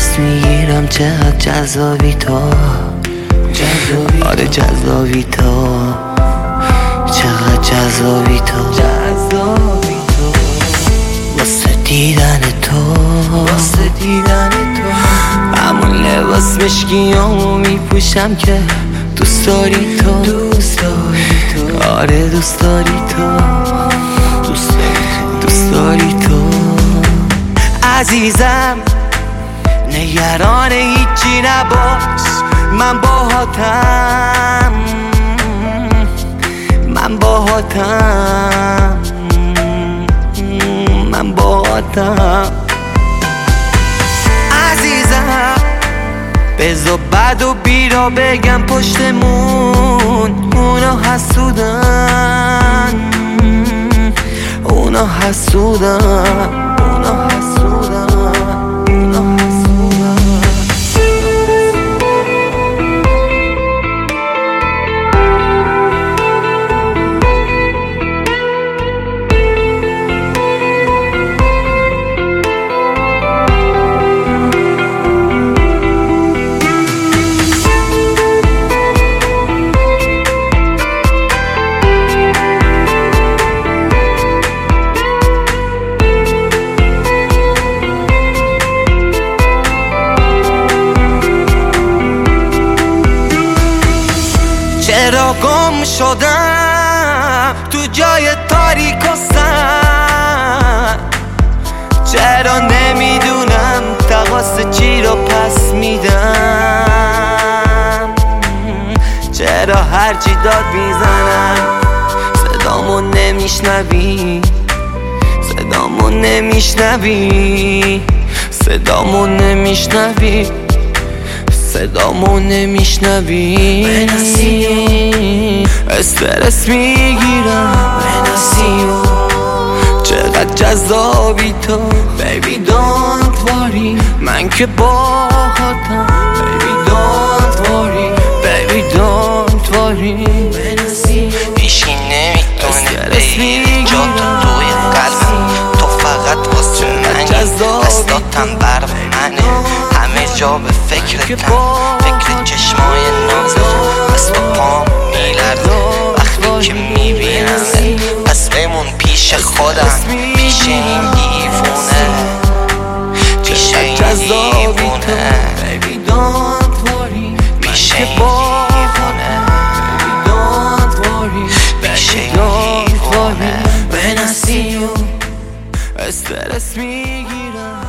استرس میگیرم چقدر جذابی تو، آره جذابی تو، چقدر جذابی تو، واسه دیدن تو، همون لباس مشکیامو میپوشم که دوست داری تو، آره دوست داری تو، دوست داری تو عزیزم. نگران هیچی نباش، من باهاتم، من باهاتم، من باهاتم عزیزم. بذار بد و بیرا بگم پشتمون، اونا حسودن، اونا حسودن، اونا حسودن، اونا حسودن. چرا گم شدم تو جای تاریک و سنگ، چرا نمیدونم تقاص چی رو پس میدم، چرا هرچی داد میزنم صدامو نمیشنوی، صدامو نمیشنوی، صدامو نمیشنوی، صدامو نمیشنوی. استرس میگیرم چقدر جذابی تو، baby don't worry، من که باهاتم، baby don't worry، baby don't worry. هیچی نمیتونه بگیره جا توی قلبم، تو فقط واسه منی، دستاتم بر منه، همه جا به فکرتم، فکر چشمای نازت، دست و پام میلرزه وقتی که میبینم، پس بمون پیش خودم، پیش این دیوونه، پیش این دیوونه، پیش این دیوونه، پیش این دیوونه. When I see you استرس میگیرم،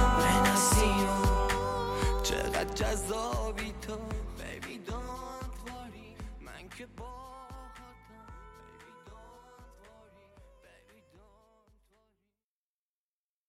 چقدر جذابی تو، baby don't worry، من که